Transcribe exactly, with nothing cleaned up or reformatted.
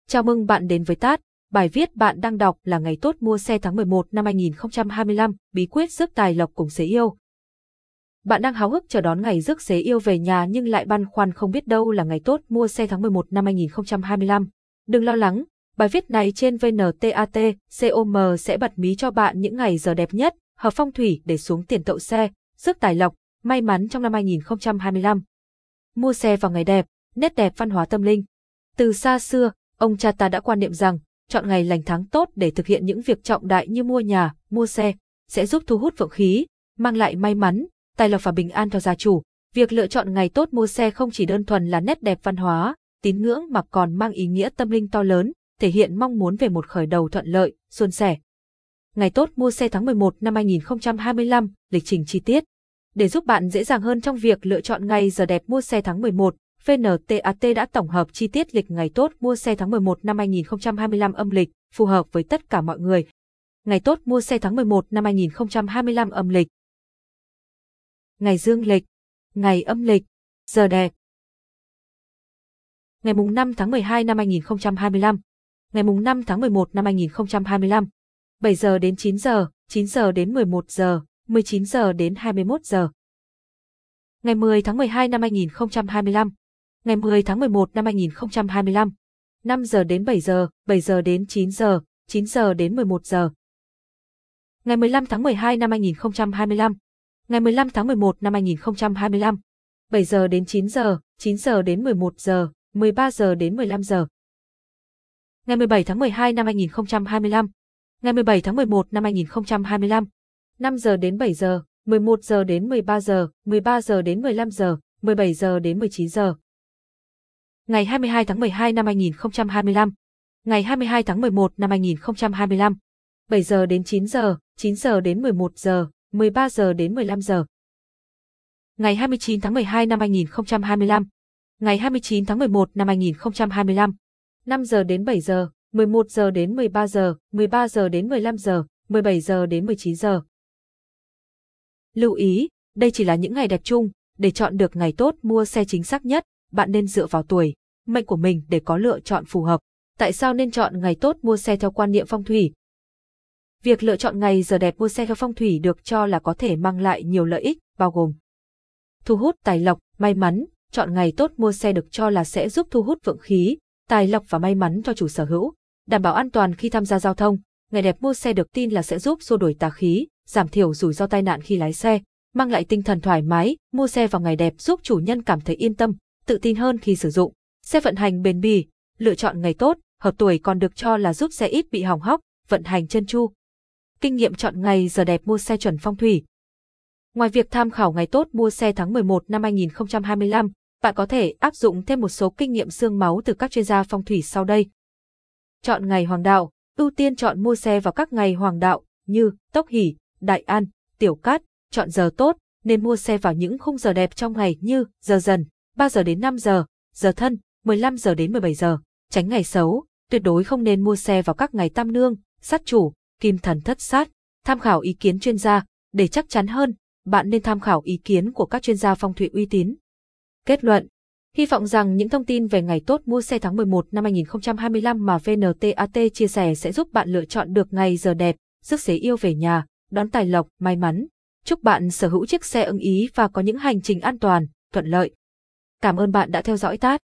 Chào mừng bạn đến với tát. Bài viết bạn đang đọc là Ngày tốt mua xe tháng mười một năm hai nghìn không trăm hai mươi lăm, bí quyết rước tài lộc cùng xế yêu. Bạn đang háo hức chờ đón ngày rước xế yêu về nhà nhưng lại băn khoăn không biết đâu là ngày tốt mua xe tháng mười một năm hai nghìn không trăm hai mươi lăm. Đừng lo lắng, bài viết này trên vê en tê a tê com sẽ bật mí cho bạn những ngày giờ đẹp nhất, hợp phong thủy để xuống tiền tậu xe, rước tài lộc, may mắn trong năm hai nghìn không trăm hai mươi lăm. Mua xe vào ngày đẹp, nét đẹp văn hóa tâm linh. Từ xa xưa, ông cha ta đã quan niệm rằng, chọn ngày lành tháng tốt để thực hiện những việc trọng đại như mua nhà, mua xe, sẽ giúp thu hút vượng khí, mang lại may mắn, tài lộc và bình an cho gia chủ. Việc lựa chọn ngày tốt mua xe không chỉ đơn thuần là nét đẹp văn hóa, tín ngưỡng mà còn mang ý nghĩa tâm linh to lớn, thể hiện mong muốn về một khởi đầu thuận lợi, suôn sẻ. Ngày tốt mua xe tháng mười một năm hai nghìn không trăm hai mươi lăm, lịch trình chi tiết. Để giúp bạn dễ dàng hơn trong việc lựa chọn ngày giờ đẹp mua xe tháng mười một, vê en tê a tê đã tổng hợp chi tiết lịch ngày tốt mua xe tháng mười một năm hai nghìn không trăm hai mươi lăm âm lịch, phù hợp với tất cả mọi người. Ngày tốt mua xe tháng mười một năm hai nghìn không trăm hai mươi lăm âm lịch. Ngày dương lịch, ngày âm lịch, giờ đẹp. Ngày mùng năm tháng mười hai năm hai nghìn không trăm hai mươi lăm. Ngày mùng năm tháng mười một năm hai nghìn không trăm hai mươi lăm. bảy giờ đến chín giờ, chín giờ đến mười một giờ, mười chín giờ đến hai mươi mốt giờ. Ngày mười tháng mười hai năm hai nghìn không trăm hai mươi lăm. Ngày mười tháng mười một năm hai nghìn không trăm hai mươi lăm. năm giờ đến bảy giờ, bảy giờ đến chín giờ, chín giờ đến mười một giờ. Ngày mười lăm tháng mười hai năm hai nghìn không trăm hai mươi lăm. Ngày mười lăm tháng mười một năm hai nghìn không trăm hai mươi lăm. bảy giờ đến chín giờ, chín giờ đến mười một giờ, mười ba giờ đến mười lăm giờ. Ngày mười bảy tháng mười hai năm hai nghìn không trăm hai mươi lăm. Ngày mười bảy tháng mười một năm hai nghìn không trăm hai mươi lăm. năm giờ đến bảy giờ, mười một giờ đến mười ba giờ, mười ba giờ đến mười lăm giờ, mười bảy giờ đến mười chín giờ. Ngày hai mươi hai tháng mười hai năm hai nghìn không trăm hai mươi lăm. Ngày hai mươi hai tháng mười một năm hai nghìn không trăm hai mươi lăm. bảy giờ đến chín giờ, chín giờ đến mười một giờ, mười ba giờ đến mười lăm giờ. Ngày hai mươi chín tháng mười hai năm hai nghìn không trăm hai mươi lăm. Ngày hai mươi chín tháng mười một năm hai nghìn không trăm hai mươi lăm. năm giờ đến bảy giờ, mười một giờ đến mười ba giờ, mười ba giờ đến mười lăm giờ, mười bảy giờ đến mười chín giờ. Lưu ý, đây chỉ là những ngày đẹp chung, để chọn được ngày tốt mua xe chính xác nhất, bạn nên dựa vào tuổi, mệnh của mình để có lựa chọn phù hợp. Tại sao nên chọn ngày tốt mua xe theo quan niệm phong thủy? Việc lựa chọn ngày giờ đẹp mua xe theo phong thủy được cho là có thể mang lại nhiều lợi ích, bao gồm thu hút tài lộc, may mắn. Chọn ngày tốt mua xe được cho là sẽ giúp thu hút vượng khí, tài lộc và may mắn cho chủ sở hữu, đảm bảo an toàn khi tham gia giao thông. Ngày đẹp mua xe được tin là sẽ giúp xua đuổi tà khí, giảm thiểu rủi ro tai nạn khi lái xe, mang lại tinh thần thoải mái. Mua xe vào ngày đẹp giúp chủ nhân cảm thấy yên tâm, tự tin hơn khi sử dụng. Xe vận hành bền bỉ, lựa chọn ngày tốt, hợp tuổi còn được cho là giúp xe ít bị hỏng hóc, vận hành trơn tru. Kinh nghiệm chọn ngày giờ đẹp mua xe chuẩn phong thủy. Ngoài việc tham khảo ngày tốt mua xe tháng mười một năm hai nghìn không trăm hai mươi lăm, bạn có thể áp dụng thêm một số kinh nghiệm xương máu từ các chuyên gia phong thủy sau đây. Chọn ngày hoàng đạo, ưu tiên chọn mua xe vào các ngày hoàng đạo như Tốc Hỷ, Đại An, Tiểu Cát. Chọn giờ tốt, nên mua xe vào những khung giờ đẹp trong ngày như giờ dần, ba giờ đến năm giờ, giờ thân, mười lăm giờ đến mười bảy giờ. Tránh ngày xấu, tuyệt đối không nên mua xe vào các ngày tam nương, sát chủ, kim thần thất sát. Tham khảo ý kiến chuyên gia, để chắc chắn hơn, bạn nên tham khảo ý kiến của các chuyên gia phong thủy uy tín. Kết luận, hy vọng rằng những thông tin về ngày tốt mua xe tháng mười một năm hai nghìn không trăm hai mươi lăm mà vê en tê a tê chia sẻ sẽ giúp bạn lựa chọn được ngày giờ đẹp, rước xế yêu về nhà, đón tài lộc, may mắn. Chúc bạn sở hữu chiếc xe ưng ý và có những hành trình an toàn, thuận lợi. Cảm ơn bạn đã theo dõi tát.